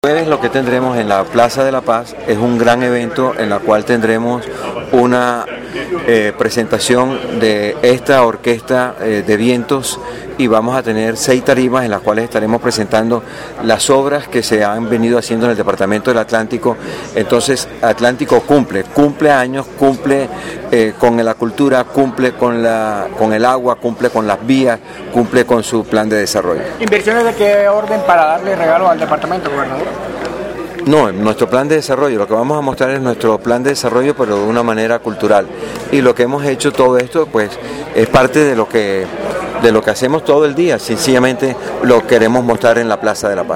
Jueves lo que tendremos en la Plaza de la Paz es un gran evento en la cual tendremos una presentación de esta orquesta de vientos y vamos a tener 6 tarimas en las cuales estaremos presentando las obras que se han venido haciendo en el Departamento del Atlántico. Entonces Atlántico cumple años, cumple con la cultura, cumple con el agua, cumple con las vías, cumple con su plan de desarrollo. ¿Inversiones de qué orden para darle regalo al departamento, gobernador? No, nuestro plan de desarrollo, lo que vamos a mostrar es nuestro plan de desarrollo, pero de una manera cultural. Y lo que hemos hecho todo esto, pues, es parte de lo que hacemos todo el día. Sencillamente lo queremos mostrar en la Plaza de la Paz.